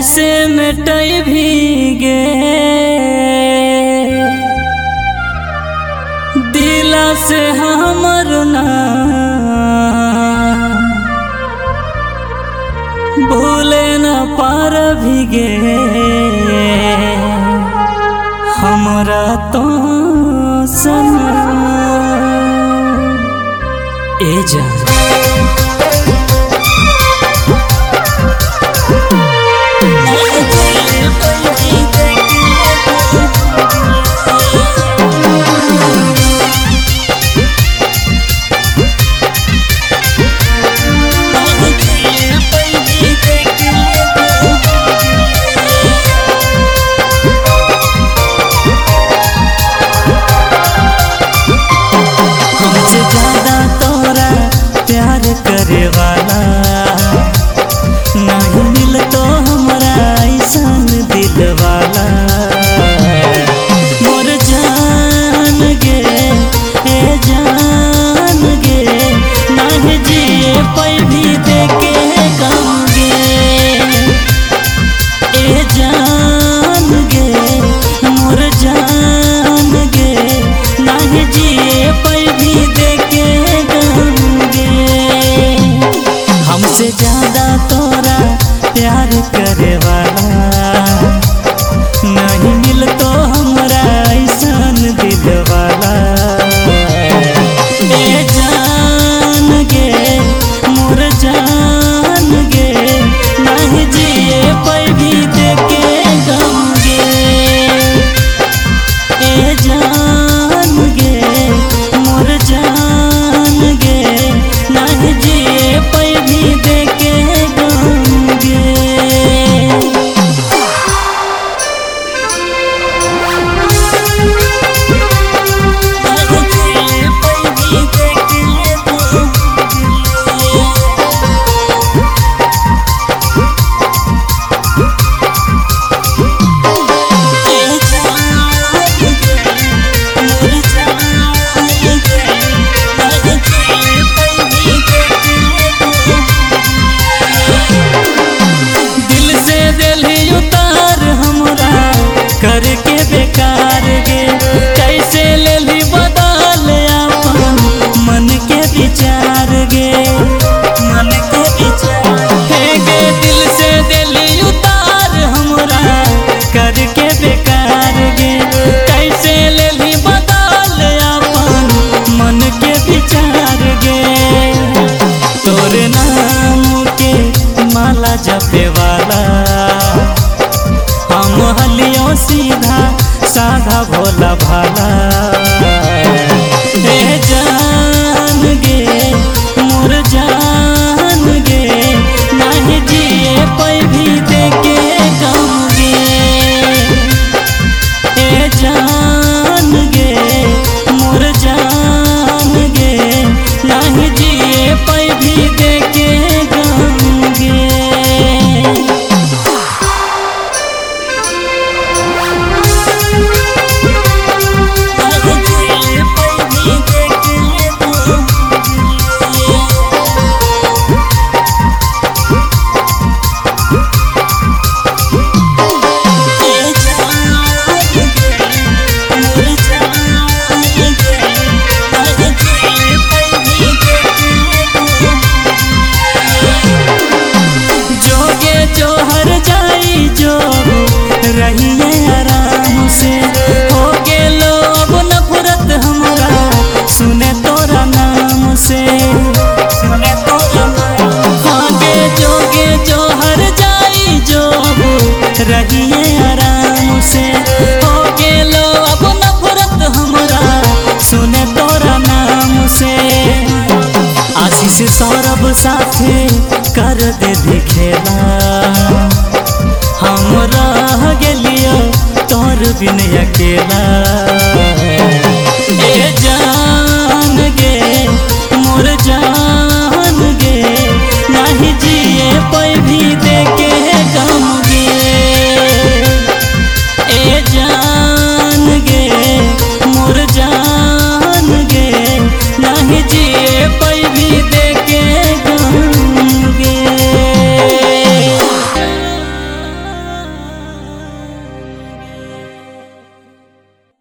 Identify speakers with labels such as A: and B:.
A: कैसे मिटई भीगे दिला से हमर नाम, भूले न पार भीगे हमरा तो सनम। ए जान करे वाला नहीं मिल तो हमरा ऐसन दिल वाला। मोर जान गे ए जान गे नहीं जिए पैभी देके गम गे। ए जान गे मोर जान गे नहीं जिए पैभी देके गम गे। हमसे ज्यादा तोरा प्यार करे वाला नहीं मिल तो हमरा ऐसन दिल वाला। ए जान गे मोर जान गे नहीं जिए पैभी देके गम गे। ए जान गे मोर जान गे नहीं जिए पैभी देके गम गे। करके बेकार गे कैसे ले ली बदल अपन मन के विचार गे। मन के विचार हे गे दिल से दिली उतार हमरा करके बेकार गे कैसे ले ली बदल अपन मन के विचार गे। तोरे नाम के माला जपे वाला हम हलियो सीधा साधा भोला भाला। ए जान गे मोर जान गे नहीं जिए पैभी देके गम गे। ए जान गे मोर जान गे नहीं जिए पैभी देके गम गे। रहिए आराम से हो गेलो अब नफरत हमरा सुने तोरा नाम से। सुने तोरा हाँ गे जो हर जाई जो रहिए आराम से हो गेलो अब नफरत हमरा सुने तोरा नाम से। आशीष सौरभ साथे कर दे दिखेला हम रह गेलियो तोर बिन अकेला।